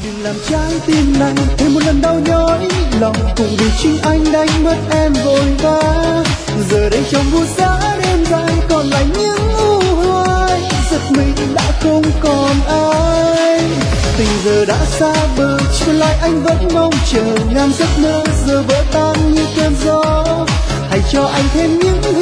Đừng làm trái tim này thêm một lần đau nhói lòng, cùng vì chính anh đánh mất em vội vã. Giờ đây trong buốt giá đêm dài còn lại những u hoài, giật mình đã không còn ai. Tình giờ đã xa bờ, chỉ còn lại anh vẫn mong chờ ngàn giấc mơ giờ vỡ tan như cơn gió. Hãy cho anh thêm những